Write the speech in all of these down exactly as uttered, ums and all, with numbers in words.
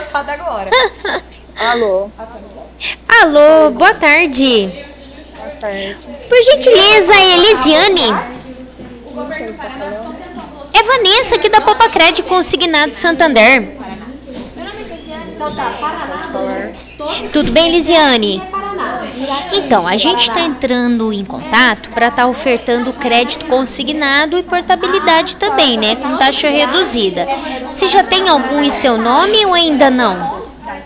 errado agora. Alô, Alô, boa tarde. boa tarde. Por gentileza, Elisiane. Quem que está falando? É Vanessa aqui da Popa Crédito Consignado Santander. Pode falar. Tudo bem, Elisiane? Então, a gente está entrando em contato para estar ofertando crédito consignado e portabilidade também, né? Com taxa reduzida. Você já tem algum em seu nome ou ainda não?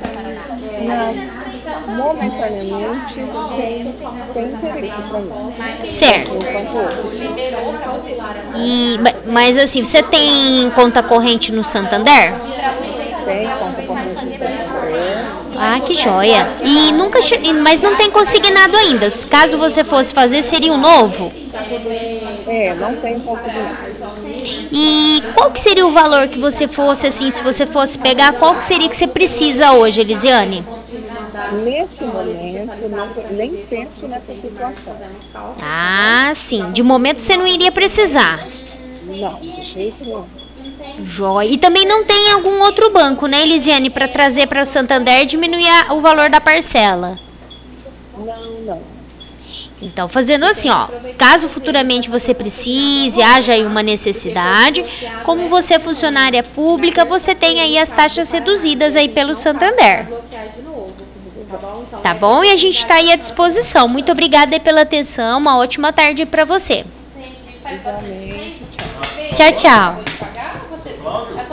Não, momentaneamente sem, sem interesse para mim. Certo. Enquanto outros. E, ma- mas assim, você tem conta corrente no Santander? Tem conta corrente no Santander. Ah, que joia. E nunca, che- e- mas não tem consignado ainda. Caso você fosse fazer, seria um novo? É, não tem consignado. E qual que seria o valor que você fosse, assim, se você fosse pegar, qual que seria que você precisa hoje, Elisiane? Nesse momento, não, nem penso nessa situação. Ah, sim. De momento você não iria precisar. Não, de jeito nenhum. Joia. E também não tem algum outro banco, né, Elisiane, para trazer para o Santander e diminuir a- o valor da parcela. Não, não. Então, fazendo assim, ó, caso futuramente você precise, haja aí uma necessidade, como você é funcionária pública, você tem aí as taxas reduzidas aí pelo Santander. Tá bom? E a gente está aí à disposição. Muito obrigada aí pela atenção, uma ótima tarde para você. Igualmente. Tchau, tchau.